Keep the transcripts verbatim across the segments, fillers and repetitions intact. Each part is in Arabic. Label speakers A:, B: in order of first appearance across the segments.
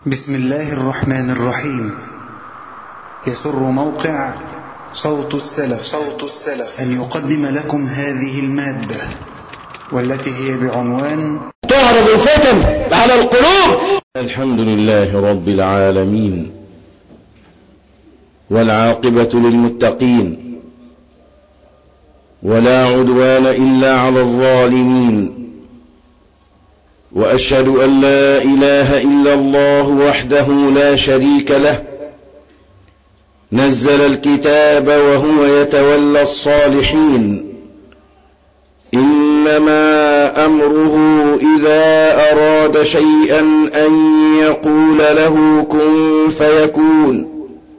A: بسم الله الرحمن الرحيم. يسر موقع صوت السلف صوت السلف أن يقدم لكم هذه المادة والتي هي بعنوان
B: تعرض الفتن على القلوب.
C: الحمد لله رب العالمين، والعاقبة للمتقين، ولا عدوان إلا على الظالمين، وأشهد أن لا إله إلا الله وحده لا شريك له، نزل الكتاب وهو يتولى الصالحين، إنما أمره إذا أراد شيئا أن يقول له كن فيكون.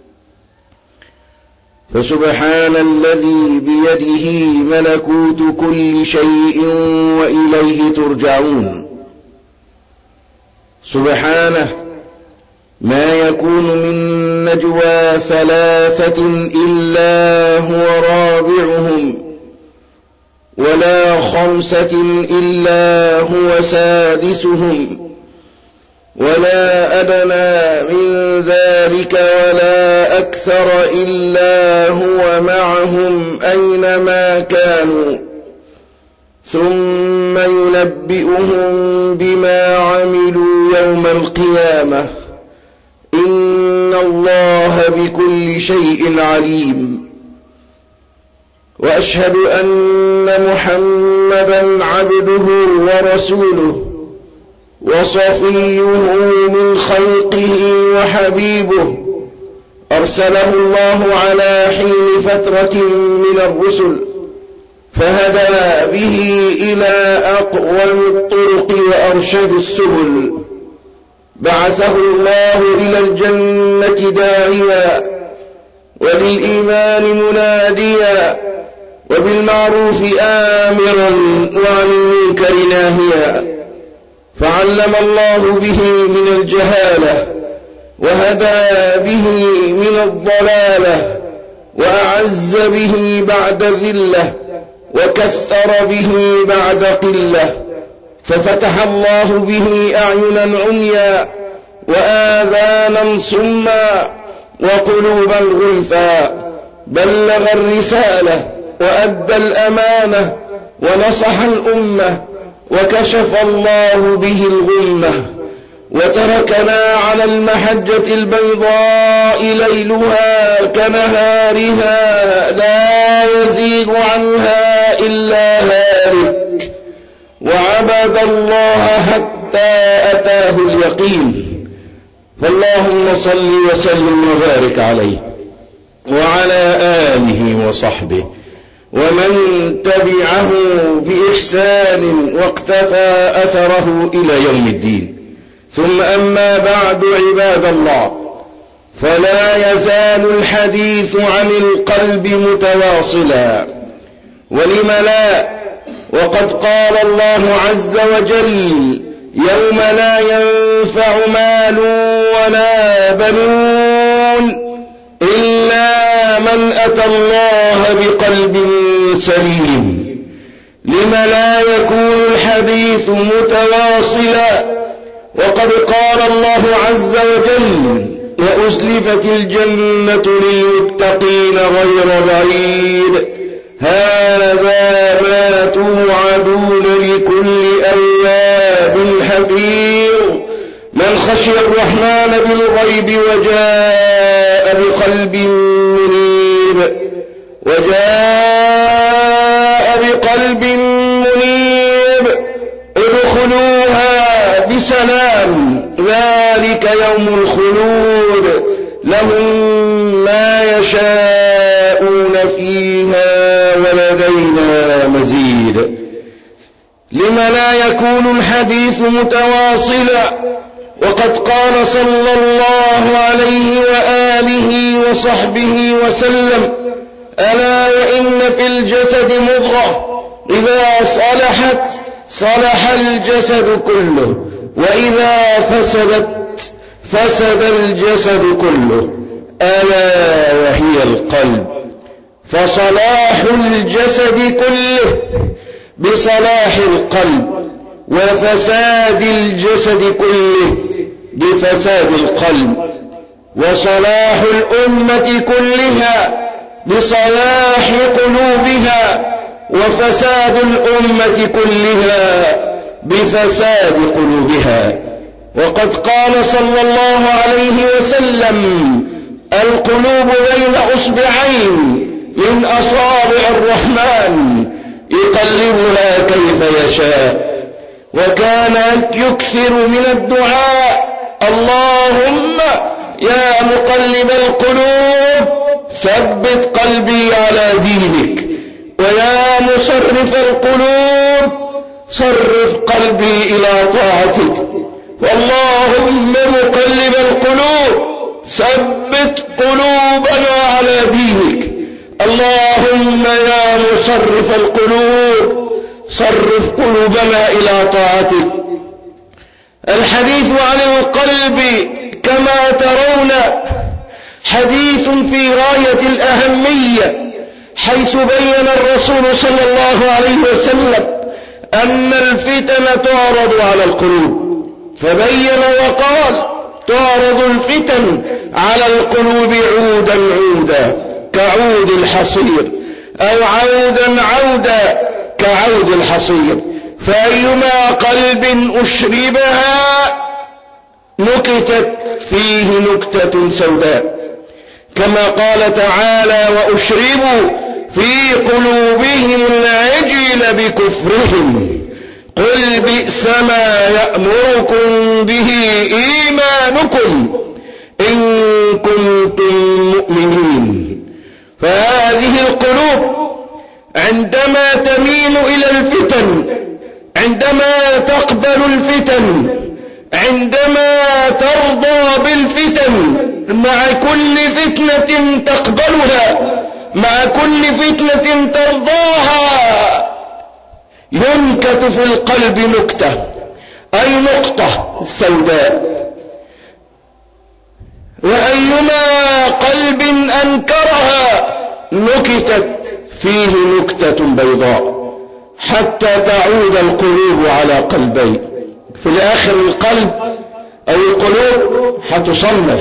C: فسبحان الذي بيده ملكوت كل شيء وإليه ترجعون. سبحانه ما يكون من نجوى ثلاثة إلا هو رابعهم، ولا خمسة إلا هو سادسهم، ولا أدنى من ذلك ولا أكثر إلا هو معهم أينما كانوا، ثم ينبئهم بما عملوا يوم القيامة، إن الله بكل شيء عليم. وأشهد أن محمدا عبده ورسوله وصفيه من خلقه وحبيبه، أرسله الله على حين فترة من الرسل، فهدى به إلى أقوم الطرق وأرشد السبل. بعثه الله إلى الجنة داعيا، وللإيمان مناديا، وبالمعروف آمرا وعن المنكر ناهيا، فعلم الله به من الجهالة، وهدى به من الضلالة، وأعز به بعد ذلة، وكثر به بعد قلة، ففتح الله به أعينا عميا وآذانا صما وقلوبا غلفا. بلغ الرسالة وأدى الأمانة ونصح الأمة، وكشف الله به الغمة، وتركنا على المحجة البيضاء ليلها كنهارها لا يزيغ عنها إلا هالك، وعبد الله حتى أتاه اليقين. فاللهم صل وسلم وبارك عليه وعلى آله وصحبه ومن تبعه بإحسان واقتفى أثره إلى يوم الدين. ثم أما بعد، عباد الله، فلا يزال الحديث عن القلب متواصلا، ولم لا؟ وقد قال الله عز وجل: يوم لا ينفع مال ولا بنون إلا من أتى الله بقلب سليم. لم لا يكون الحديث متواصلا؟ وقد قال الله عز وجل: وأزلفت الجنة للمتقين غير بعيد، هذا ما توعدون لكل أواب حفيظ. من خشي الرحمن بالغيب وجاء بقلب منيب وجاء بقلب منيب ادخلوها بسلام، ذلك يوم الخلود، لهم ما يشاءون فيها ولدينا مزيد. لم لا يكون الحديث متواصلا؟ وقد قال صلى الله عليه وآله وصحبه وسلم: ألا وإن في الجسد مضغة إذا صلحت صلح الجسد كله، وإذا فسدت فسد الجسد كله، ألا وهي القلب. فصلاح الجسد كله بصلاح القلب، وفساد الجسد كله بفساد القلب، وصلاح الأمة كلها بصلاح قلوبها، وفساد الأمة كلها بفساد قلوبها. وقد قال صلى الله عليه وسلم: القلوب بين أصبعين من أصابع الرحمن يقلبها كيف يشاء. وكان يكثر من الدعاء: اللهم يا مقلب القلوب ثبت قلبي على دينك، ويا مصرف القلوب صرف قلبي إلى طاعتك. واللهم مقلب القلوب ثبت قلوبنا على دينك، اللهم يا مصرف القلوب صرف قلوبنا إلى طاعتك. الحديث عن القلب كما ترون حديث في غاية الأهمية، حيث بين الرسول صلى الله عليه وسلم أن الفتن تعرض على القلوب، فبين وقال: تعرض الفتن على القلوب عودا عودا كعود الحصير، أو عودا عودا كعود الحصير، فأيما قلب أشربها نكتت فيه نكتة سوداء، كما قال تعالى: وأشربوا في قلوبهم العجل بكفرهم قل بئس ما يأمركم به إيمانكم إن كنتم مؤمنين. فهذه القلوب عندما تميل إلى الفتن، عندما تقبل الفتن، عندما ترضى بالفتن، مع كل فتنة تقبلها، مع كل فتنة ترضاها، ينكت في القلب نكتة، أي نقطة سوداء. وأيما قلب أنكرها نكتت فيه نكتة بيضاء، حتى تعود القلوب على قلبين. في الآخر القلب أو القلوب هتصنف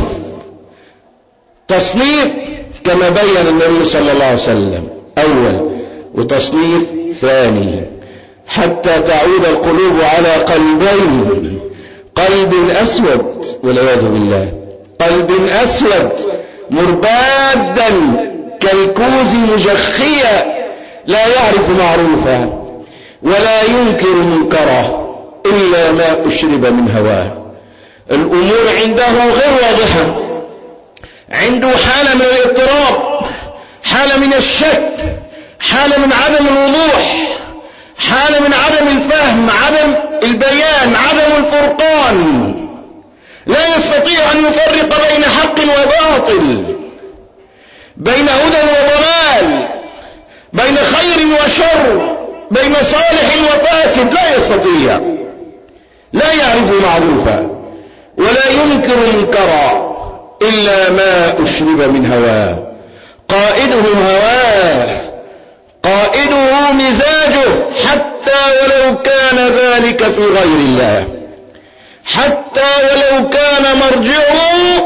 C: تصنيف كما بين النبي صلى الله عليه وسلم، أول، وتصنيف ثاني، حتى تعود القلوب على قلبين: قلب أسود والعياذ بالله، قلب أسود مربادا كالكوز مجخيا، لا يعرف معروفا ولا ينكر منكرا إلا ما أشرب من هواه. الأمور عنده غير واضحة، عنده حالة من الاضطراب، حالة من الشك، حالة من عدم الوضوح، حالة من عدم الفهم، عدم البيان، عدم الفرقان، لا يستطيع أن يفرق بين حق وباطل، بين هدى وضلال، بين خير وشر، بين صالح وفاسد، لا يستطيع، لا يعرف معروفا ولا ينكر منكرا إلا ما أشرب من هواه. قائده هواه، قائده مزاجه، حتى ولو كان ذلك في غير الله، حتى ولو كان مرجعه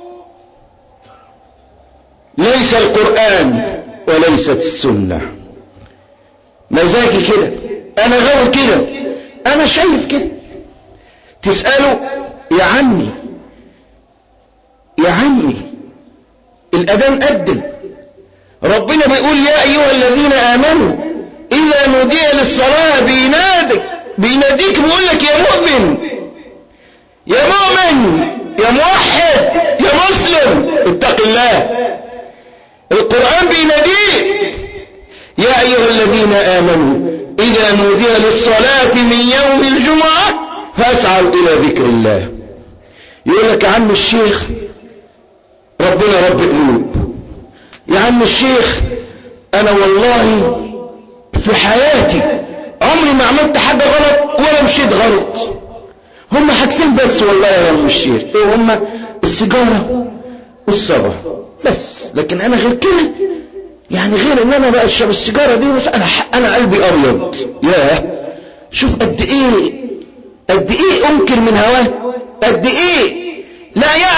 C: ليس القرآن وليست السنة. مزاجي كده، أنا غاوي كده، أنا شايف كده. تسأله: يا عمي يا عمي الأذان أذن، ربنا بيقول يا أيها الذين آمنوا إذا نودي للصلاة بينادك، بيناديك بيقول لك يا مؤمن، يا مؤمن، يا موحد، يا مسلم، اتق الله. القرآن بيناديك: يا أيها الذين آمنوا إذا نودي للصلاة من يوم الجمعة فاسعوا إلى ذكر الله. يقول لك: يا عم الشيخ ربنا رب قلوب، يا عم الشيخ أنا والله في حياتي عمري ما عملت حاجة غلط ولا مشيت غلط، هم حاجتين بس والله يا عم الشيخ، ايه هم؟ السيجارة والصبر بس، لكن أنا غير كده، يعني غير ان انا بقى اشرب السيجاره دي بس انا انا قلبي ابيض. ياه، شوف قد ايه قد ايه انكر من هواه، قد ايه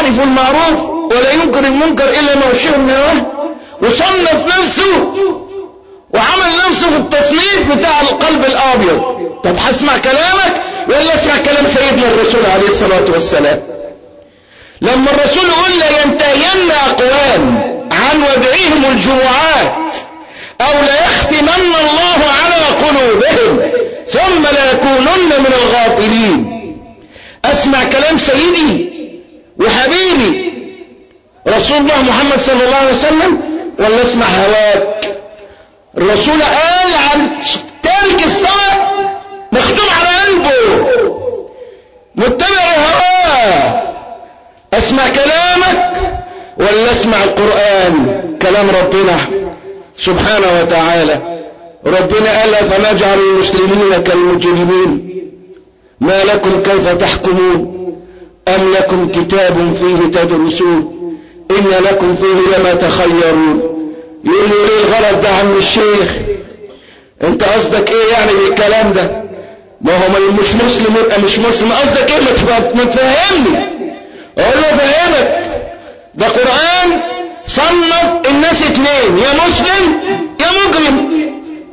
C: يعرف المعروف ولا ينكر المنكر إلا ما وشيه النواه، وصنف نفسه وعمل نفسه في التصنيف بتاع القلب الأبيض. طب هسمع كلامك ولا اسمع كلام سيدنا الرسول عليه الصلاة والسلام؟ لما الرسول يقول لا ينتهين أقوام عن ودعهم الجمعات أو لا يختمن الله على قلوبهم ثم لا يكونن من الغافلين، أسمع كلام سيدي وحبيبي رسول الله محمد صلى الله عليه وسلم ولا اسمع هواك؟ الرسول قال عن تارك الصلاة مختوم على قلبه متبع هواه. اسمع كلامك ولا اسمع القرآن كلام ربنا سبحانه وتعالى؟ ربنا قال فنجعل المسلمين كالمجرمين ما لكم كيف تحكمون أم لكم كتاب فيه تدرسون إن لكم فيه لما تخيرون. يقول له ليه الغلط ده عم الشيخ؟ انت قصدك ايه يعني بالكلام ده؟ ما هو مش مسلم يبقى مش مسلم، قصدك ايه؟ ما تفهمني. اقول له فهمك، ده قرآن صنف الناس اتنين، يا مسلم يا مجرم.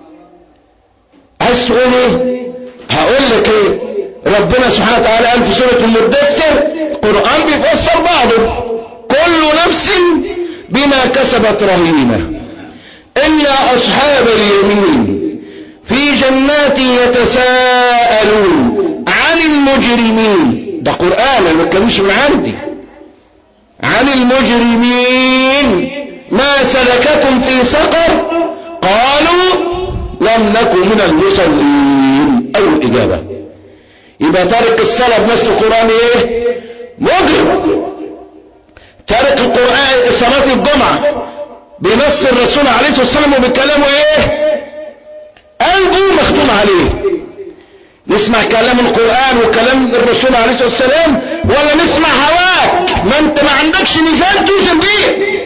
C: عايز تقول ايه؟ هقول لك ايه. ربنا سبحانه وتعالى قال في سورة المدثر القرآن بيفسر بعضه كل نفس بما كسبت رهينة إلا أصحاب اليمين في جنات يتساءلون عن المجرمين. ده قرآن ما بتكلمش من عندي. عن المجرمين ما سلككم في سقر قالوا لم نكن من المصلين. أول إجابة. يبقى تارك الصلاة بنص القرآن ايه؟ مجرم. تارك القرآن صلاة الجمعة بنص الرسول عليه الصلاة والسلام وبكلامه ايه؟ قلبه مختوم عليه. نسمع كلام القرآن وكلام الرسول عليه الصلاة والسلام ولا نسمع هواك؟ ما انت ما عندكش ميزان توزن بيه.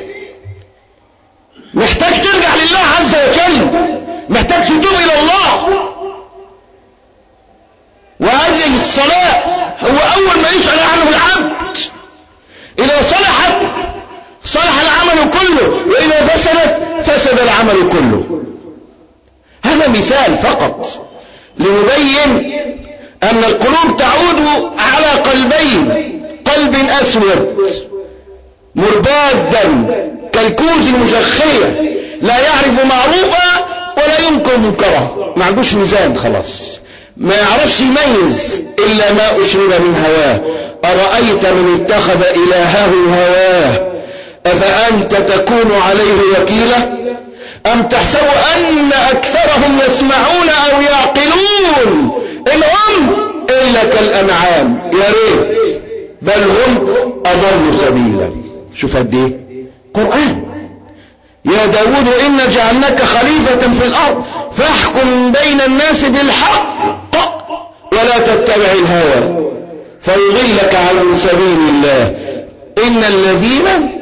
C: محتاج ترجع لله عز وجل، محتاج تتوب الى الله. وهذه الصلاة هو اول ما يسأل عنه العبد. اذا صلحت صلح العمل كله، واذا فسدت فسد العمل كله. هذا مثال فقط لنبين ان القلوب تعود على قلبين، قلب اسود مربادا كالكوز المشخية لا يعرف معروفا ولا ينكر منكرا، ما عندوش ميزان خلاص، ما يعرفش يميز إلا ما أشرب من هواه. أرأيت من اتخذ إلهه هواه أفأنت تكون عليه وكيلا أم تحسب أن أكثرهم يسمعون أو يعقلون إن هم إلا كالأنعام يا ريت بل هم أضلوا سبيلا. شوف قد ايه قرآن. يا داود إن جعلناك خليفة في الأرض فاحكم بين الناس بالحق ولا تتبع الهوى فيضلك عن سبيل الله إن الذين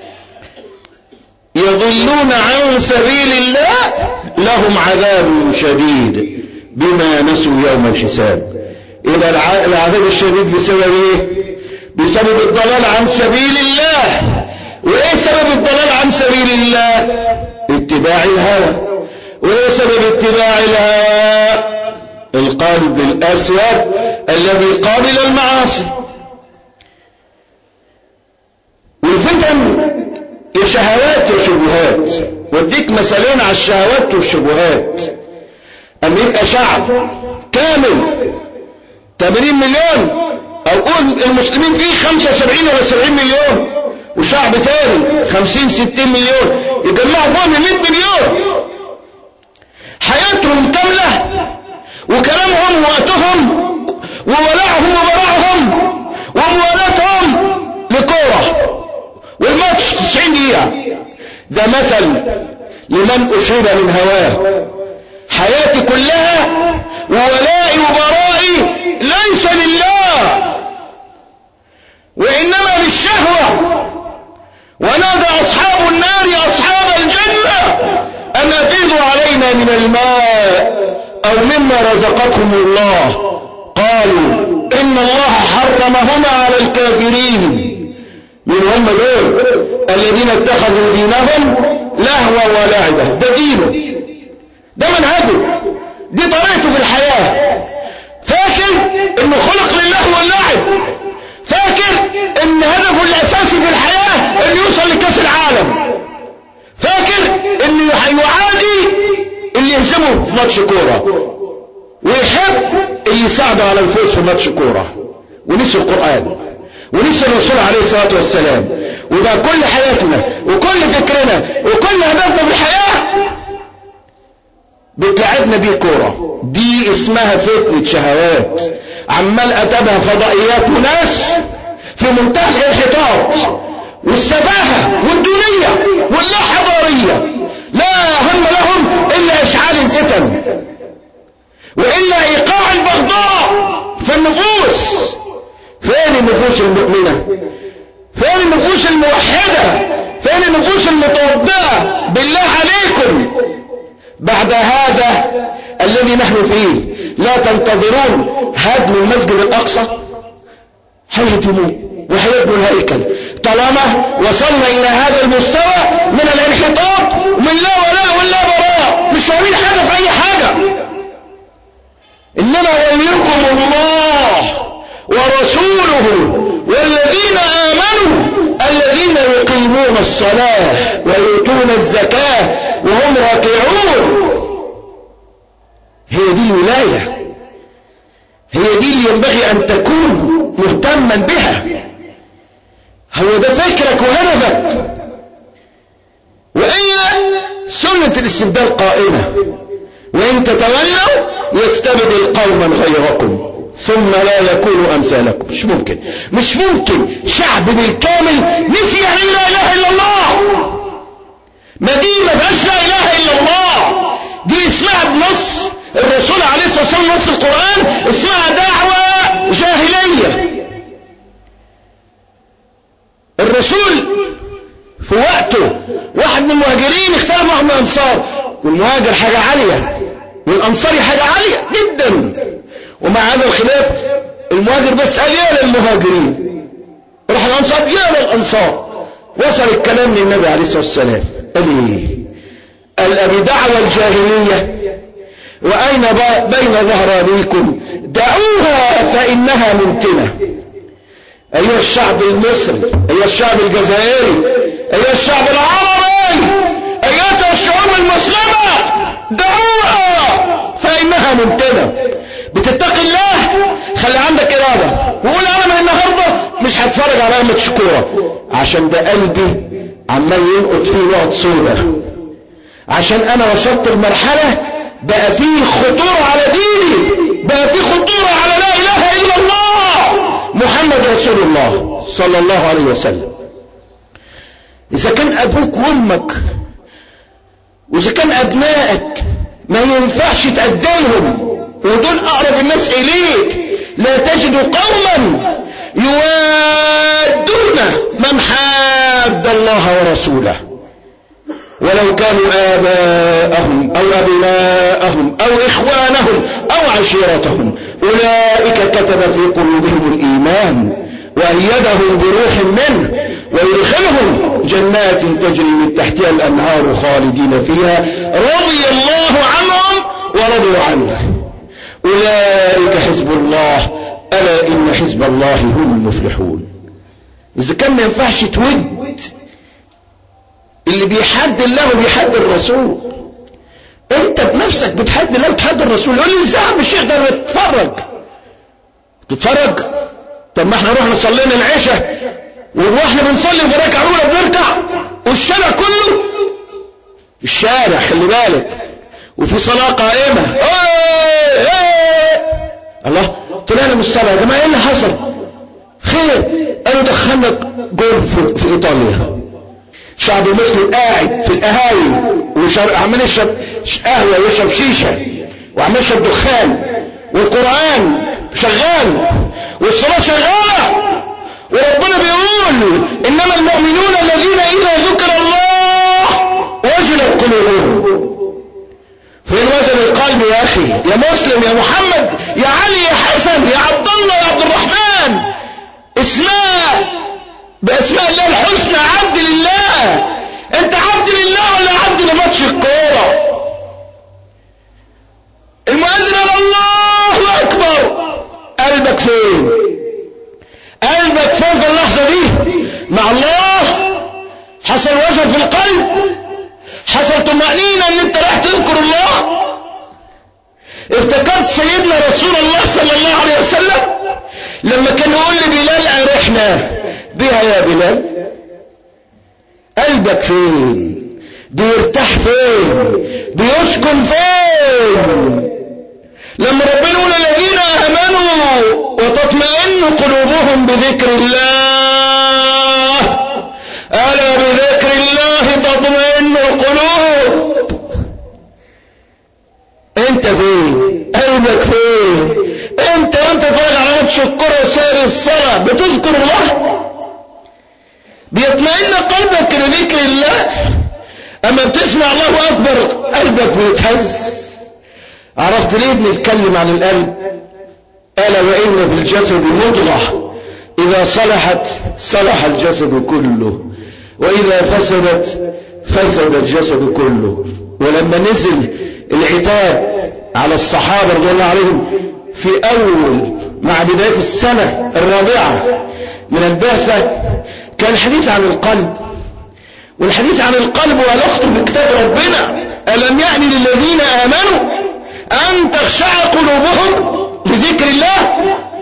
C: يضلون عن سبيل الله لهم عذاب شديد بما نسوا يوم الحساب. إذا العذاب الشديد بسبب ايه؟ بسبب الضلال عن سبيل الله. وايه سبب الضلال عن سبيل الله؟ اتباع الهوى. وايه سبب اتباع الهوى؟ القلب الاسود الذي قابل المعاصي. والفتن يا شهوات يا شبهات. وديك مثالين على الشهوات والشبهات. أن يبقى شعب كامل ثمانين مليون او قول المسلمين فيه خمسة وسبعين ولا سبعين مليون، وشعب تاني خمسين ستين مليون، يجمعوا فوق مئة مليون، حياتهم كاملة وكلامهم ووقتهم وولعهم وبراعهم وموالاتهم لكورة والماتش تسعين دقيقة. ده مثل لمن أشرب من هواه. حياتي كلها وولائي وبرائي ليس لله وإنما للشهوة. ونادى أصحاب النار أصحاب الجنة أن أفيضوا علينا من الماء أو مما رزقكم الله قالوا إن الله حرمهما على الكافرين الذين اتخذوا دينهم لهوا ولعبا. ده دينه، ده منهجه، دي طريقته في الحياة. فاكر انه خلق للهو واللعب، فاكر ان هدفه الاساسي في الحياة انه يوصل لكاس العالم، فاكر انه يعادي اللي يهزمه في ماتش كورة ويحب اللي يساعده على الفوز في ماتش كورة، ونسي القرآن ونسي الرسول عليه الصلاة والسلام. وده كل حياتنا وكل فكرنا وكل هدفنا في الحياة بتلعبنا بيه كورة. دي اسمها فتنة شهوات، عمال اتابها فضائيات وناس في منتهى الانحطاط والسفاهة والدونية واللا حضارية، لا هم لهم الا اشعال الفتن والا ايقاع البغضاء في النفوس. فين النفوس المؤمنة؟ فين النفوس الموحدة؟ فين النفوس المتوضئة؟ بالله عليكم بعد هذا الذي نحن فيه لا تنتظرون هدم المسجد الأقصى؟ هيهدموه وهيبنوا الهيكل طالما وصلنا إلى هذا المستوى من الانحطاط ومن لا ولا ولا براء، مش فاهمين حاجة في أي حاجة. إنما وليكم الله ورسوله والذين آمنوا الذين يقيمون الصلاة ويؤتون الزكاة وهم راكعون. هي دي الولاية، هي دي اللي ينبغي أن تكون مهتما بها. هو ده فكرك وهدفك، وإلا سنة الاستبدال قائمة، وإن تتولوا يستبدل قوما غيركم ثم لا يكونوا أمثالكم. مش ممكن، مش ممكن شعب بالكامل نسي يعني لا إله إلا الله. مدينة بأش لا إله إلا الله دي اسمها بنص الرسول عليه الصلاة والسلام، نص القرآن، اسمها دعوة جاهلية. الرسول في وقته واحد من المهاجرين اختار معهم الأنصار، والمهاجر حاجة عالية والأنصاري حاجة عالية جدا، ومع هذا الخلاف المهاجر بس قال يا للمهاجرين، راح الأنصار يا للأنصار. وصل الكلام للنبي عليه الصلاة والسلام، قال ايه؟ قال أبي دعوة الجاهلية وأين بين ظهرانيكم دعوها فإنها منتنة. أيها الشعب المصري، أيها الشعب الجزائري، أيها الشعب العربي، أيها الشعوب المسلمة، دعوها فإنها منتنة. بتتقي الله، خلي عندك إرادة وقول أنا من النهاردة مش هتفرج على ماتش كورة، عشان ده قلبي عمال ينقط فيه نقط سودة، عشان أنا وصلت المرحلة بقى فيه خطورة على ديني، بقى فيه خطورة على لا إله إلا الله محمد رسول الله صلى الله عليه وسلم. إذا كان أبوك وأمك وإذا كان أبنائك ما ينفعش تقدمهم، ودول أقرب الناس إليك، لا تجد قوما يوادون من حاد الله ورسوله ولو كانوا آباءهم أو أبناءهم أو إخوانهم أو عشيرتهم أولئك كتب في قلوبهم الإيمان وأيدهم بروح منه ويدخلهم جنات تجري من تحتها الأنهار خالدين فيها رضي الله عنهم ورضوا عنه أولئك حزب الله ألا إن حزب الله هم المفلحون. إذا كان ما ينفعش تود اللي بيحد الله وبيحد الرسول، انت بنفسك بتحد الله وتحد الرسول. يقول لي ازاي يا عم الشيخ ده تتفرج تتفرج؟ طب ما احنا رحنا صلينا العشاء واحنا بنصلي بركعه اولى بنركع والشارع كله الشارع خلي بالك وفي صلاه قائمه ايه ايه الله طلعنا من الصلاه يا جماعه ايه اللي حصل؟ خير قالوا دخلنا جول في, في ايطاليا. شعب المسلم قاعد في القهاوي وعمال يشرب قهوه ويشرب شيشه وعمال يشرب دخان والقران شغال والصلاه شغاله، وربنا بيقول انما المؤمنون الذين اذا ذكر الله وجلت قلوبهم. فين وزن القلب يا اخي يا مسلم يا محمد يا علي يا حسن يا عبد الله يا عبد الرحمن؟ اسماء باسماء الله الحسنى عبد لله انت عبد لله ولا عبد لماتش الكوره؟ المؤذن الله اكبر، قلبك فين؟ قلبك فين في اللحظه دي مع الله؟ حصل وجل في القلب؟ حصل طمأنينة ان انت راح تذكر الله؟ افتكرت سيدنا رسول الله صلى الله عليه وسلم لما كان يقول لبلال ارحنا بها يا بلال؟ قلبك فين؟ بيرتاح فين؟ بيسكن فين؟ لما ربنا يقول الذين امنوا وتطمئن قلوبهم بذكر الله، الا بذكر الله تطمئن القلوب. انت فين؟ قلبك فين؟ انت وانت فارغ على ماتش الكوره وسائر الصلاه بتذكر الله؟ بيطمئن قلبك لذكر الله؟ اما بتسمع الله اكبر قلبك بيتهز. عرفت ليه بنتكلم عن القلب؟ الا وان في الجسد مضغه اذا صلحت صلح الجسد كله واذا فسدت فسد الجسد كله. ولما نزل العتاب على الصحابه رضي الله عليهم في اول مع بدايه السنه الرابعه من البعثه كان الحديث عن القلب، والحديث عن القلب وعلاقته بكتاب ربنا. ألم يعني للذين آمنوا أن تخشع قلوبهم لذكر الله؟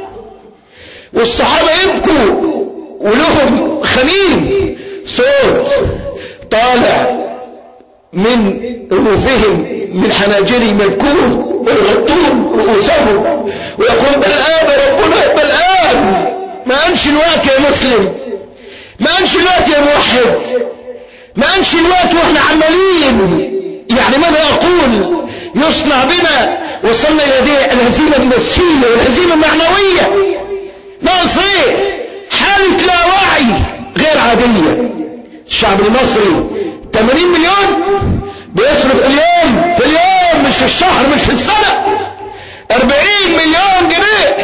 C: والصحابة يبكوا ولهم خليل صوت طالع من رؤوسهم من حناجرهم يبكون ويغطون رؤوسهم ويقول بل آن ربنا بل آن. ما أنش الوقت يا مسلم، ما أنش الوقت يا موحد، ما أنش الوقت واحنا عمالين يعني ماذا أقول يصنع بنا. وصلنا إلى الهزيمة النفسية والهزيمة المعنوية. ناقص ايه؟ حالة لا وعي غير عادية. الشعب المصري ثمانين مليون بيصرف في اليوم في اليوم مش في الشهر مش في السنة أربعين مليون جنيه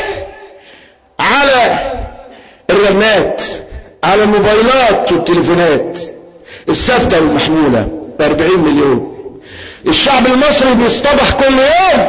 C: على الرنات، على الموبايلات والتليفونات الثابتة والمحمولة أربعين مليون. الشعب المصري بيصطبح كل يوم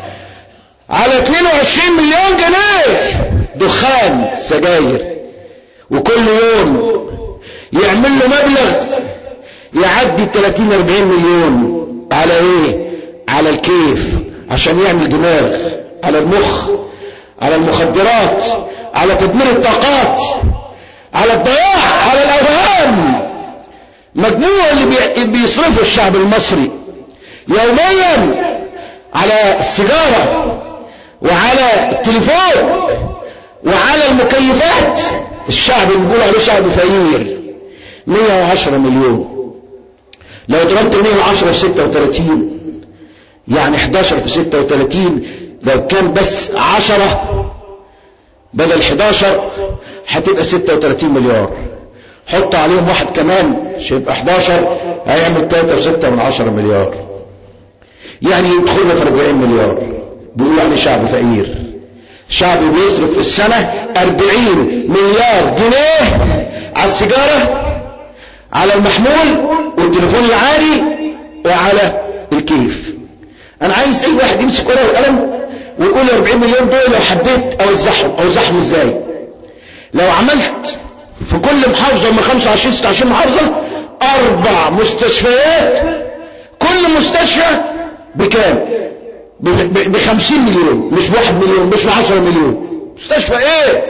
C: على اثنين وعشرين مليون جنيه دخان سجاير، وكل يوم يعمل له مبلغ يعدي ثلاثين أربعين مليون. على ايه؟ على الكيف، عشان يعمل دماغ، على المخ، على المخدرات، على تدمير الطاقات، على الضياع، على الاوهام. مجموع اللي بيصرفه الشعب المصري يوميا على السيجارة وعلى التليفون وعلى المكيفات. الشعب بيقول عليه شعب فقير. مئة وعشرة مليون. لو ضربت مئة وعشرة في ستة وثلاثين يعني احد عشر في ستة وثلاثين، لو كان بس عشرة بدل احد عشر هتبقى ستة وثلاثين مليار. حط عليهم واحد كمان مش هيبقى احد عشر، هيعمل ثلاثة وستة من عشرة مليار. يعني يدخلنا في أربعين مليار. بيقولوا عليه شعب فقير. شعب بيصرف في السنة أربعين مليار جنيه على السيجارة، على المحمول والتليفون العالي وعلى الكيف. انا عايز اي واحد يمسك ورقه وقلم ويقول أربعين مليون دول لو حبيت اوزعهم اوزعهم ازاي؟ لو عملت في كل محافظه من خمسة وعشرين ستة وعشرين محافظه اربع مستشفيات، كل مستشفى بكام؟ ب خمسين مليون، مش بواحد مليون، مش بعشرة مليون. مستشفى ايه؟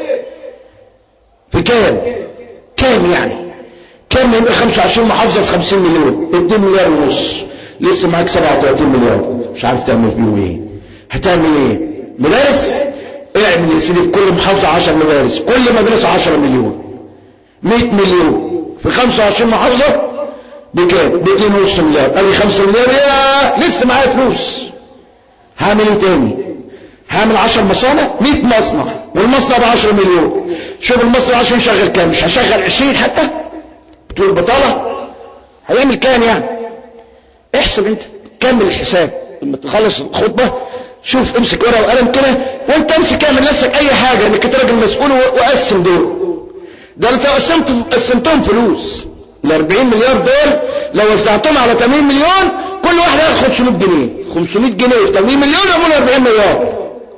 C: بكام؟ كام يعني؟ كام يبقى خمسة وعشرين محافظه في خمسين مليون؟ اتنين مليار ونص. لسه معاك سبعة وثلاثين مليار مش عارف تعمل بيهم ايه. هتعمل ايه؟ مدارس؟ اعمل يا سيدي في كل محافظه عشر مدارس، كل مدرسه عشرة مليون. مئة مليون في خمسة وعشرين محافظه بكام؟ ب اتنين ونص مليار. قال خمسة مليار يا لسه معايا فلوس. هعمل ايه تاني؟ هعمل عشر مصانع، مئة مصنع، والمصنع ب عشرة مليون. شوف المصنع عشان يشغل كام؟ مش هشغل عشرين حتى؟ بتقول البطاله هيعمل كام يعني؟ احسب انت، كمل الحساب لما تخلص الخطبه. شوف امسك ورقه وقلم كده وانت امسك اعمل نفسك اي حاجه انك انت راجل مسؤول وقسم دول. ده انت قسمت قسمتهم فلوس. ال أربعين مليار دول لو وزعتهم على ثمانين مليون كل واحد ياخد خمسمائة جنيه، خمسمائة جنيه في ثمانين مليون يعملوا أربعين مليار.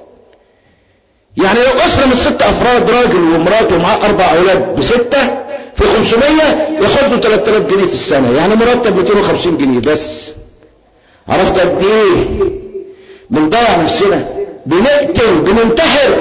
C: يعني لو أسرة من ست أفراد، راجل ومراته ومعاه أربع أولاد بستة في خمسمائة ياخدوا ثلاثة آلاف جنيه في السنة، يعني مرتب مئتين وخمسين جنيه بس. عرفت قد إيه بنضيع نفسنا، بنقتل، بننتحر.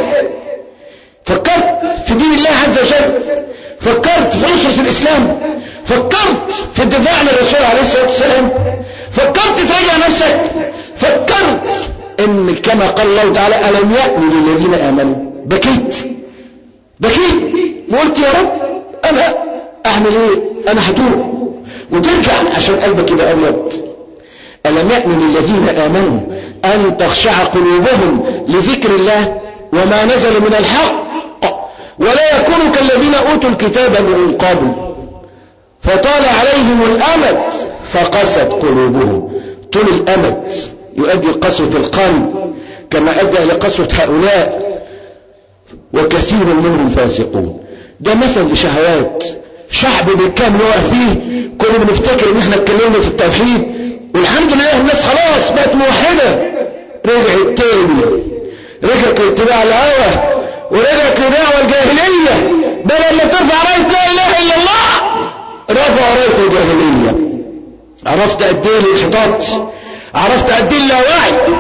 C: فكرت في دين الله عز وجل، فكرت في نصرة الإسلام، فكرت في الدفاع عن الرسول عليه الصلاة والسلام، فكرت تراجع نفسك، فكرت ان كما قال الله تعالى ألم يأن للذين آمنوا. بكيت بكيت وقلت يا رب أنا أعمل إيه؟ أنا هتوب. وترجع عشان قلبك يبقى أبيض. ألم يأن للذين آمنوا أن تخشع قلوبهم لذكر الله وما نزل من الحق ولا يكونوا كالذين أوتوا الكتاب من قبل فطال عليهم الأمد فقست قلوبهم. طول الأمد يؤدي قسوة القلب كما أدى إلى قسوة هؤلاء، وكثير منهم فاسقون. ده مثل لشهوات شعب بالكامل وقع فيه. كنا بنفتكر ان احنا اتكلمنا في التوحيد والحمد لله الناس خلاص بقت موحدة، رجعت تاني، رجعت لاتباع الهوى ورجعت لدعوة الجاهلية. بدل ما ترفع راية لا اله الا الله رفع راية الجاهلية. عرفت قد ايه الانحطاط، عرفت قد ايه اللاوعي.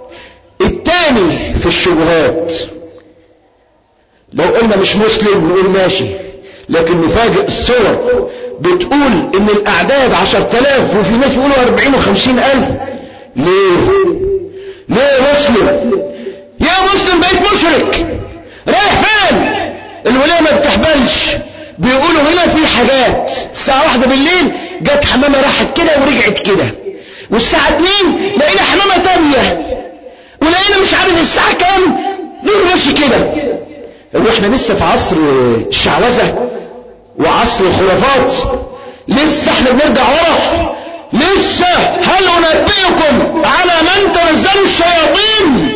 C: التاني في الشبهات، لو قلنا مش مسلم نقول ماشي، لكن نفاجئ الصور بتقول ان الاعداد عشرة آلاف وفي ناس بيقولوا أربعين وخمسين ألف. ليه؟ ليه مسلم؟ يا مسلم بقيت مشرك، رايح فين؟ الولاية ما بتحبلش. بيقولوا هنا في حاجات الساعة واحدة بالليل جت حمامة راحت كده ورجعت كده، والساعة اتنين لقينا حمامة تانية، ولقينا مش عارف الساعة كام نور ماشي كده. واحنا لسه في عصر الشعوذة وعصر الخرافات، لسه احنا بنرجع ورا، لسه. هل انبئكم على من تنزل الشياطين؟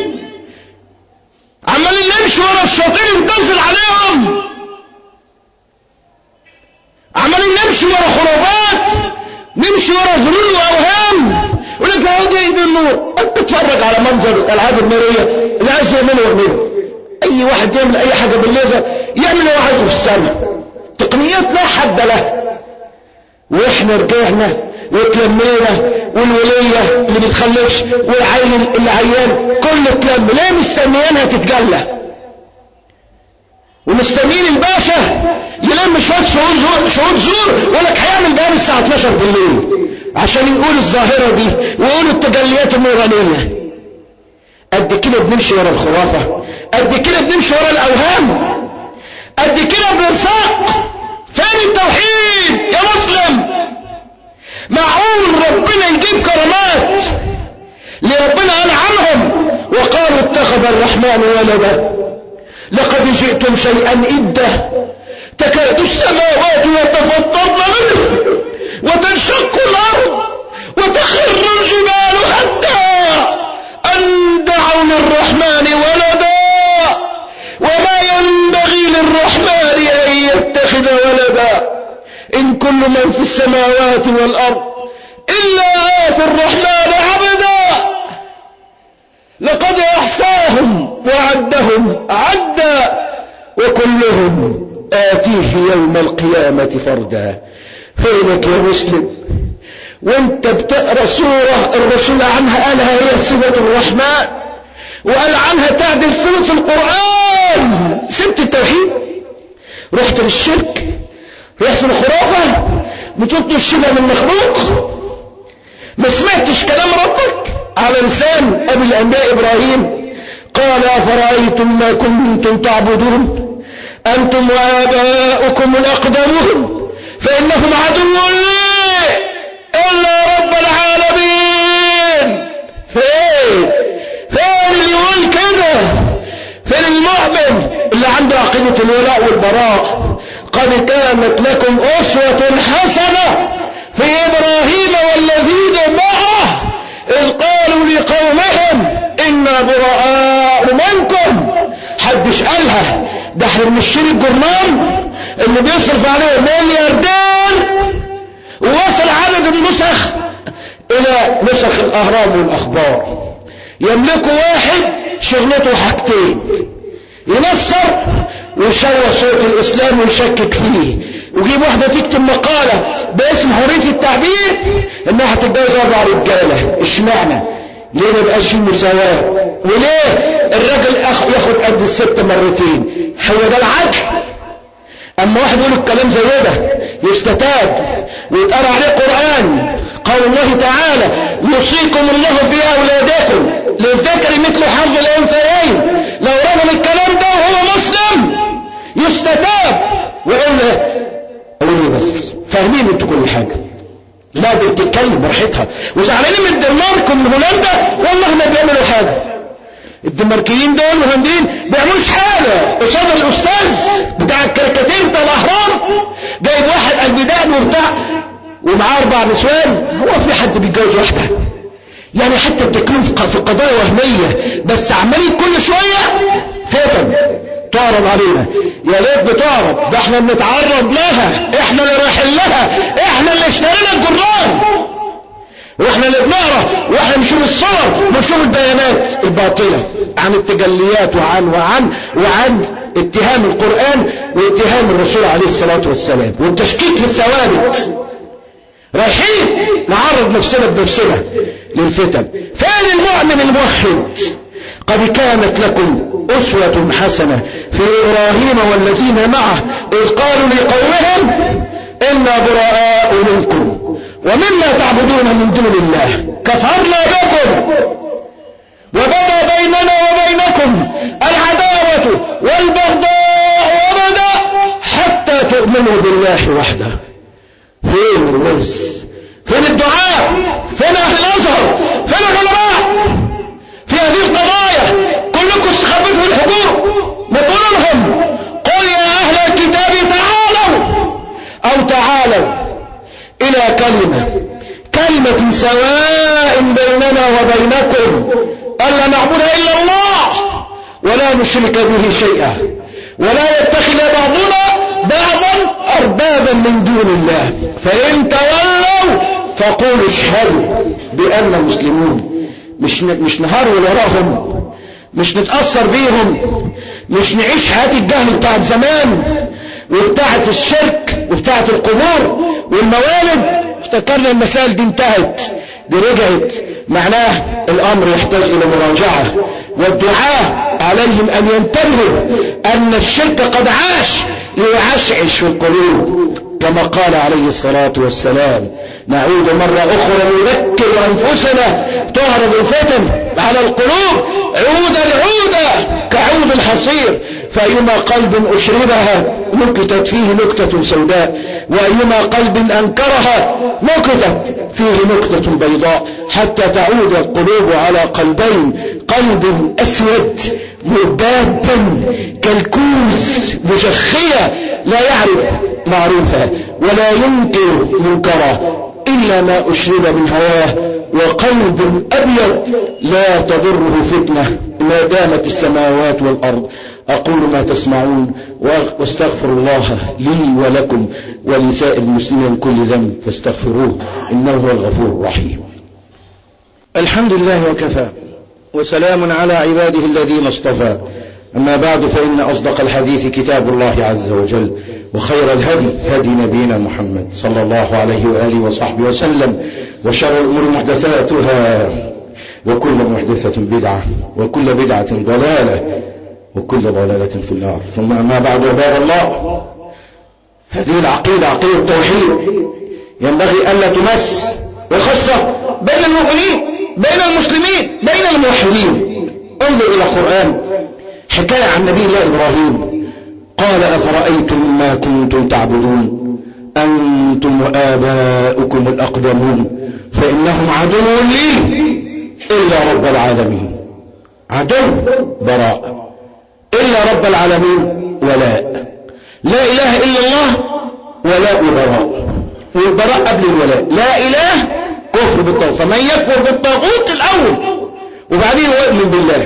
C: عمالين نمشي ورا الشياطين تنزل عليهم، عمالين نمشي ورا خرافات، نمشي ورا ظنون واوهام. ولك هو جاي بالنور، انت تتفرج على منظر الالعاب الناريه اللي عايز يعمله يعمله. اي واحد يعمل اي حاجه بالليزر يعمل اللي هو عايزه في السماء، تقنيات لا حد لها. واحنا رجعنا واتلمينا، والوليه اللي بتخلفش والعيل اللي عيان كله اتلم. ليه مستنيينها تتجلى ومستنيين الباشا يلم شويه شهود زور شهود زور ولك هيعمل بقى الساعه اتناشر بالليل عشان يقول الظاهره دي ويقولوا التجليات النورانيه. قد كده بنمشي ورا الخرافه، قد كده بنمشي ورا الاوهام، قد كده بنساق. فين التوحيد يا مسلم؟ معقول ربنا يجيب كرامات لربنا قال عنهم وقالوا اتخذ الرحمن ولدا لقد جئتم شيئا إدا تكاد السماوات يتفطرن منه وتنشق الأرض وتخر الجبال حتى أن دعوا للرحمن ولدا وما ينبغي للرحمن أن يتخذ ولدا إن كل من في السماوات والأرض إلا آتي الرحمن عبدا لقد أحصاهم وعدهم عدا وكلهم آتيه يوم القيامة فردا. فينك يا مسلم وانت بتقرأ سورة الرسول عنها قالها هي صفة الرحمن وقال عنها تعدل ثلث القرآن؟ سبت التوحيد، رحت للشرك، رحت للخرافة، بتطلب الشفاء من مخلوق. ما سمعتش كلام ربك على لسان أبي الأنبياء إبراهيم قال أفرأيتم ما كنتم تعبدون أنتم وآباؤكم الأقدمون فإنهم عدو لي إلا رب العالمين. فين فين اللي يقول كده؟ فين المؤمن اللي عنده عقيدة الولاء والبراء؟ قد كانت لكم أسوة حسنة في إبراهيم والذين معه إذ قالوا لقومهم إنا براء منكم. حدش قالها، ده احنا بنشتري الجرنان اللي بيصرف عليه ملياردير نسخ الأهرام والأخبار. يملكوا واحد شغلته حاجتين، ينصر ويشوه صوت الإسلام ويشكك فيه، ويجيب واحدة تكتب مقالة باسم حرية التعبير انها هتتجوز اربع رجالة. اشمعنى؟ ليه ما بقاش فيه مساواة؟ وليه الراجل ياخد قد الست مرتين؟ هو ده العدل؟ اما واحد يقول الكلام زي ده يستتاب ويتقرأ عليه قرآن، قول الله تعالى يوصيكم الله في اولادكم للذكر مثل حظ الانثيين، لو رغم الكلام ده وهو مسلم يستتاب ويقول له اقول ايه بس؟ فاهمين انتوا كل حاجه؟ لا دي بتتكلم براحتها، وزعلانين من الدنمارك ومن هولندا والله ما بيعملوا حاجه. الدنماركيين دول وهنديين بيعملوش حاجه قصاد الاستاذ بتاع الكاريكاتير بتاع الاهرام، جايب واحد قلب دقن وبتاع ومعاه اربع نسوان. هو في حد بيتجوز واحده؟ يعني حتى بتتكلم في قضايا وهميه، بس عمالين كل شويه فتن تعرض علينا. يا ليت بتعرض، ده احنا بنتعرض لها، احنا اللي رايحين لها، احنا اللي اشترينا الجران، واحنا اللي بنقرا، واحنا بنشوف الصور ونشوف البيانات الباطله عن التجليات وعن وعن وعن اتهام القرآن واتهام الرسول عليه الصلاة والسلام والتشكيك في الثوابت. رايحين نعرض نفسنا بنفسنا للفتن. فين المؤمن الموحد؟ قد كانت لكم أسوة حسنة في إبراهيم والذين معه إذ قالوا لقومهم إنا براء منكم ومما تعبدون من دون الله كفرنا بكم وبدا بيننا وبينكم العداوة والبغضاء وبدا حتى تؤمنوا بالله وحده. فين الناس؟ فين الدعاء؟ فين أهل الأزهر؟ فين العلماء في هذه القضايا؟ كلكم استخبيتوا في الحقوق. ما تقولوا لهم قل يا أهل الكتاب تعالوا أو تعالوا إلى كلمة كلمة سواء بيننا وبينكم ألا نعبد إلا الله ولا نشرك به شيئا ولا يتخذ بعضنا بعضا أربابا من دون الله فإن تولوا فقولوا اشهدوا بأننا مسلمون. مش مش نهرول وراهم، مش نتأثر بيهم، مش نعيش حياة الجهل بتاعت زمان وبتاعت الشرك وبتاعت القبور والموالد. افتكرنا المسائل دي انتهت، دي رجعت. معناه الأمر يحتاج إلى مراجعة، والدعاء عليهم أن ينتبهوا أن الشرك قد عاش ليعشعش في القلوب كما قال عليه الصلاة والسلام. نعود مرة أخرى نذكر أنفسنا تعرض الفتن على القلوب عودا عودا كعود الحصير، فأيما قلب أشربها نكتت فيه نكتة سوداء، وأيما قلب أنكرها نكتت فيه نكتة بيضاء، حتى تعود القلوب على قلبين: قلب أسود مبادا كالكوز مجخية لا يعرف معروفا ولا ينكر منكرا إلا ما أشرب من هواه، وقلب أبيض لا تضره فتنة ما دامت السماوات والأرض. أقول ما تسمعون واستغفر الله لي ولكم ولسائر المسلمين كل ذنب فاستغفروه إنه هو الغفور الرحيم. الحمد لله وكفى وسلام على عباده الذين اصطفى، أما بعد، فإن أصدق الحديث كتاب الله عز وجل، وخير الهدي هدي نبينا محمد صلى الله عليه وآله وصحبه وسلم، وشر الأمور محدثاتها وكل محدثة بدعة وكل بدعة ضلالة وكل ضلالة في النار. ثم أما بعد، عباد الله، هذه العقيدة عقيدة التوحيد ينبغي ألا تمس، وخاصة بين المؤمنين بين المسلمين بين الموحدين. انظر إلى القرآن، حكاية عن نبي الله إبراهيم قال: أفرأيتم ما كنتم تعبدون أنتم وآباؤكم الأقدمون فإنهم عدو لي إلا رب العالمين. عدو براء، إلا رب العالمين ولاء. لا إله إلا الله ولاء وبراء، والبراء قبل الولاء. لا إله كفر بالطاغوت، فمن يكفر بالطاغوت الأول وبعدين يؤمن بالله.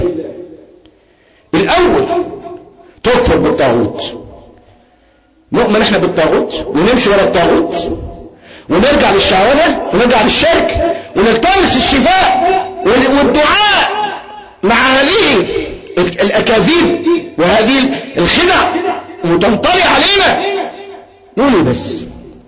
C: الأول تكفر بالطاغوت، نؤمن احنا بالطاغوت ونمشي ورا الطاغوت، ونرجع للشهوات ونرجع للشرك ونلتمس الشفاء والدعاء مع هذه الأكاذيب وهذه الخدع وتنطلي علينا؟ قولي بس.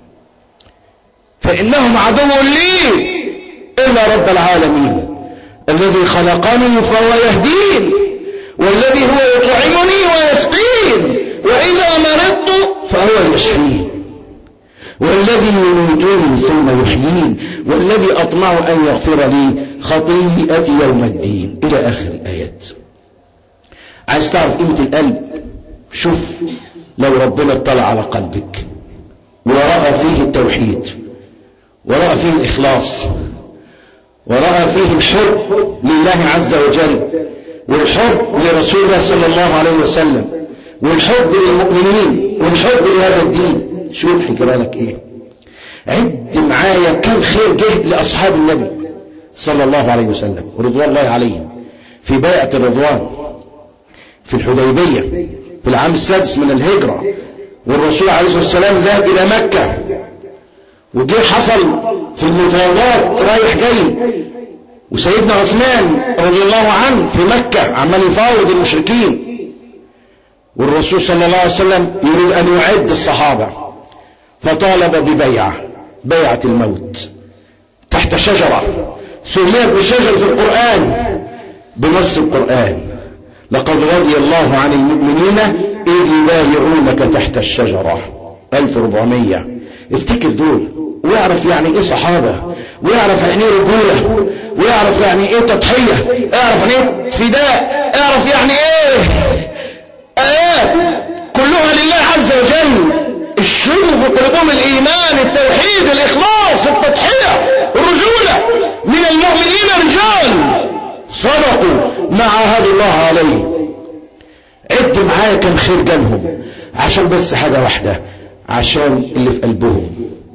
C: فإنهم عدو لي إلا رب العالمين الذي خلقني فهو يهدين والذي هو يطعمني ويسقين وإذا مرضت فهو يشفين والذي يميتني ثم يحيين والذي أطمع أن يغفر لي خطيئتي يوم الدين إلى آخر الآيات. عايز تعرف قيمة القلب؟ شوف لو ربنا اطلع على قلبك ورأى فيه التوحيد ورأى فيه الإخلاص ورأى فيه الحب لله عز وجل والحب لرسول الله صلى الله عليه وسلم والحب للمؤمنين والحب لهذا الدين، شوف حكرانك ايه. عد معايا كم خير جه لأصحاب النبي صلى الله عليه وسلم ورضوان الله عليهم في بيعة الرضوان في الحديبية في العام السادس من الهجرة، والرسول عليه الصلاة والسلام ذهب إلى مكة وجه حصل في المفاوضات رايح جاي، وسيدنا عثمان رضي الله عنه في مكة عمال يفاوض المشركين، والرسول صلى الله عليه وسلم يريد أن يعد الصحابة فطالب ببيعة بيعة الموت تحت شجرة سميت بشجرة القرآن بنص القرآن لقد رضي الله عن المؤمنين إذ يبايعونك تحت الشجرة ألف وأربعمية. افتكر دول ويعرف يعني ايه صحابة ويعرف يعني ايه رجولة ويعرف يعني ايه تضحية، اعرف يعني ايه فداء، اعرف يعني ايه آيات كلها لله عز وجل. الشوف وقلوبهم الإيمان التوحيد الإخلاص التضحية الرجولة من المؤمنين رجال صدقوا ما عاهدوا الله عليه. عد معايا كم خير جالهم عشان بس حاجة واحدة، عشان اللي في قلبهم،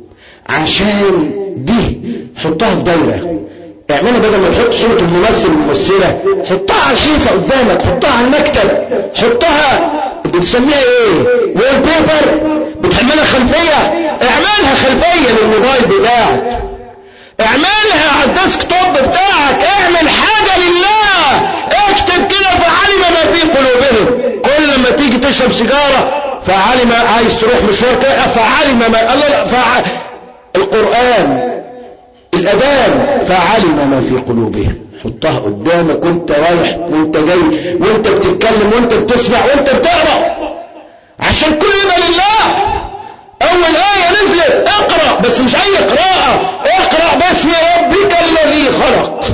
C: عشان دي حطها في دايرة. اعملها بدل ما تحط صورة الممثل الممثلة حطها على الحيطة قدامك، حطها على المكتب، حطها بتسميها ايه وول بيبر، بتعملها خلفية، اعملها خلفية للموبايل بتاعك، اعملها على الديسك توب بتاعك، اعمل حاجة لله، اكتب كده فعلم ما في قلوبهم. كل ما تيجي تشرب سيجارة فعلم عايز تروح مشوار كده فعلم ما الله لا فع... القرآن الأذان فعلم ما في قلوبهم. حطها قدامك وانت رايح وانت جاي وانت بتتكلم وانت بتسمع وانت بتقرأ عشان كل ده لله. اول آية نزلت اقرأ، بس مش اي قراءة، اقرأ باسم ربك الذي خلق،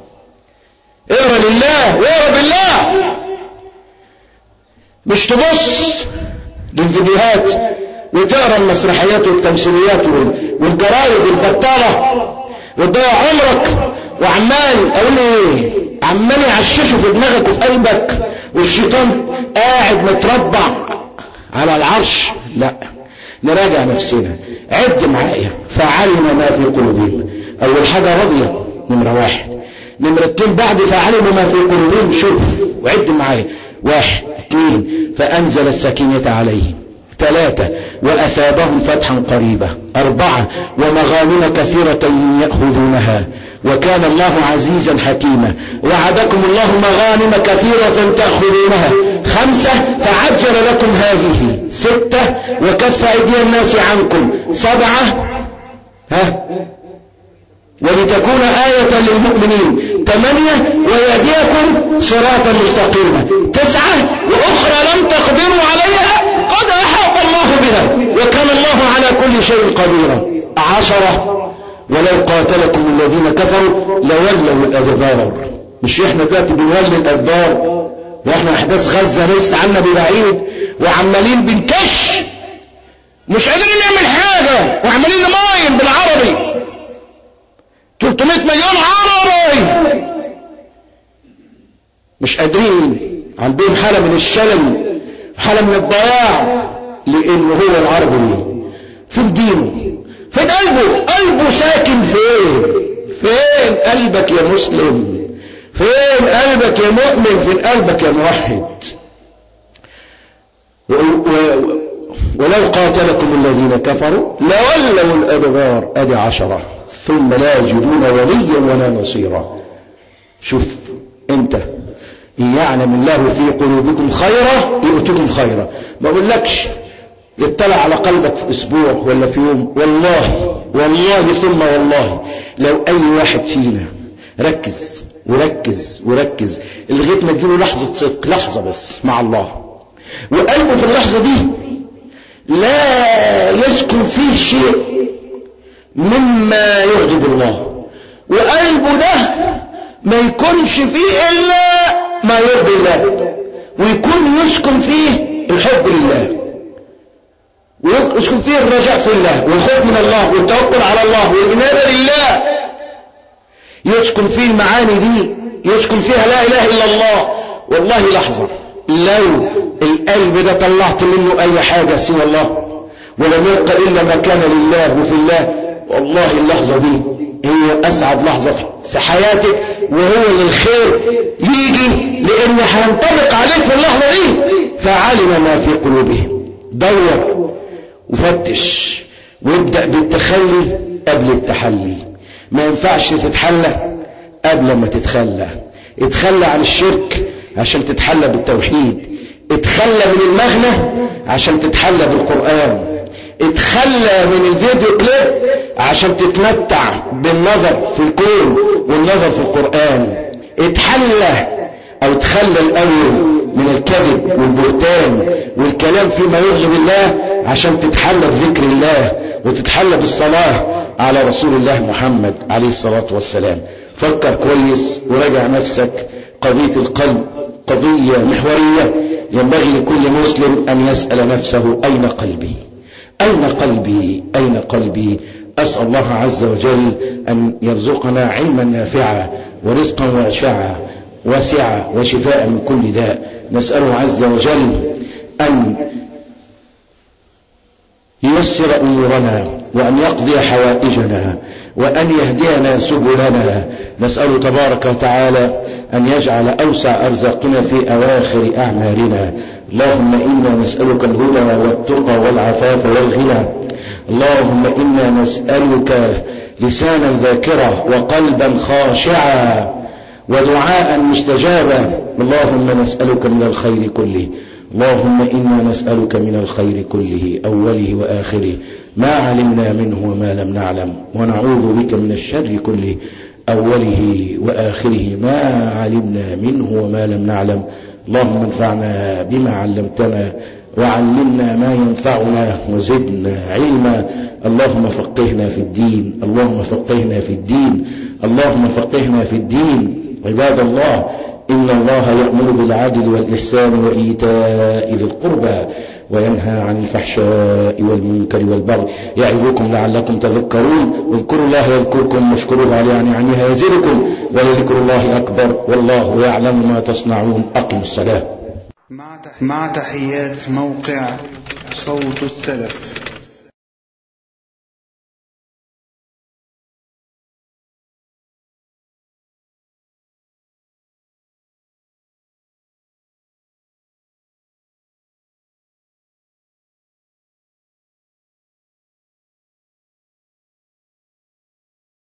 C: اقرأ لله واقرأ بالله، مش تبص للفيديوهات وتقرأ المسرحيات والتمثيليات والجرايد البطالة وتضيع عمرك وعمال اقول ايه عمال يعششوا في دماغك وفي قلبك والشيطان قاعد متربع على العرش. لا، نراجع نفسنا. عد معايا فعلم ما في قلوبهم. اول حاجة رضية نمرة واحد، نمرة اتنين بعد فعلم ما في قلوبهم شوف وعد معايا، واحد اثنين فانزل السكينة عليهم، ثلاثة وأثابهم فتحا قريبا، أربعة ومغانم كثيرة يأخذونها وكان الله عزيزا حكيما، وعدكم الله مغانم كثيرة تأخذونها، خمسة فعجل لكم هذه، ستة وكف أيدي الناس عنكم، سبعة ها ولتكون آية للمؤمنين، ثمانية ويهديكم صراطا مستقيما، تسعة وأخرى لم تقدروا عليها قد أحاط الله بها وكان الله على كل شيء قديرا، عشرة ولو قاتلكم الذين كفروا لولوا الأدبار. مش احنا دلوقتي بنولي الأدبار واحنا احداث غزة ليست عنا ببعيد وعمالين بنكش مش قادرين نعمل حاجة وعمالين نماين بالعربي ثلاثمائة مليون عربي مش قادرين، عندهم حالة من الشلل حالة من الضياع لأنه هو العربي في دينه فين قلبه، قلبه ساكن فين؟ فين قلبك يا مسلم؟ فين قلبك يا مؤمن؟ فين قلبك يا موحد؟ و... و... ولو قاتلكم الذين كفروا لولوا الأدبار أدي عشرة ثم لا يجدون وليا ولا نصيرا. شوف انت إن يعلم الله في قلوبكم خيرا يؤتكم خيرا. ما أقولكش يطلع على قلبك في أسبوع ولا في يوم، والله والله ثم والله لو أي واحد فينا ركز وركز وركز لغاية ما تجيله لحظة صدق، لحظة بس مع الله، وقلبه في اللحظة دي لا يسكن فيه شيء مما يغضب الله، وقلبه ده ما يكونش فيه إلا ما يرضي الله، ويكون يسكن فيه الحب لله، ويسكن فيه الرجاء في الله والخوف من الله والتوكل على الله والإنابة لله، يسكن فيه المعاني دي، يسكن فيها لا إله إلا الله. والله لحظة لو القلب ده طلعت منه أي حاجة سوى الله ولم يبقى إلا ما كان لله وفي الله، والله اللحظة دي هي أسعد لحظة في حياتك، وهو للخير يجي لأن هينطبق عليك في اللحظة دي. فعلم ما في قلوبهم. دور وفتش وابدأ بالتخلي قبل التحلي. ما ينفعش تتحلى قبل ما تتخلى. اتخلى عن الشرك عشان تتحلى بالتوحيد، اتخلى من المغنى عشان تتحلى بالقرآن، اتخلى من الفيديو كليب عشان تتمتع بالنظر في الكون والنظر في القرآن، اتحلى او تخلى الاول من الكذب والبهتان والكلام فيما يغضب الله عشان تتحلى بذكر الله وتتحلى بالصلاة على رسول الله محمد عليه الصلاة والسلام. فكر كويس وراجع نفسك. قضية القلب قضية محورية ينبغي لكل مسلم أن يسأل نفسه أين قلبي؟ أين قلبي؟ أين قلبي؟ أسأل الله عز وجل أن يرزقنا علما نافعا ورزقا واسعا واسعا وشفاء من كل داء. نسأله عز وجل أن ييسر أمورنا وأن يقضي حوائجنا وأن يهدينا سبلنا. نسأله تبارك وتعالى أن يجعل أوسع أرزاقنا في أواخر أعمارنا. اللهم إنا نسألك الهدى والتقى والعفاف والغنى. اللهم إنا نسألك لسانا ذاكرا وقلبا خاشعا ودعاء مستجابا. اللهم نسألك من الخير كله. اللهم إنا نسألك من الخير كله أوله وآخره ما علمنا منه وما لم نعلم، ونعوذ بك من الشر كله أوله وآخره ما علمنا منه وما لم نعلم. اللهم انفعنا بما علمتنا وعلمنا ما ينفعنا وزدنا علما. اللهم فقهنا في الدين. اللهم فقهنا في الدين. اللهم فقهنا في الدين. عباد الله، إن الله يأمر بالعدل والإحسان وإيتاء ذي القربى وينهى عن الفحشاء والمنكر والبغي يعظكم لعلكم تذكرون. اذكروا الله يذكركم واشكروه على نعمه يزدكم ولذكر الله أكبر والله يعلم ما تصنعون. أقم الصلاة.
A: مع تحيات موقع صوت السلف.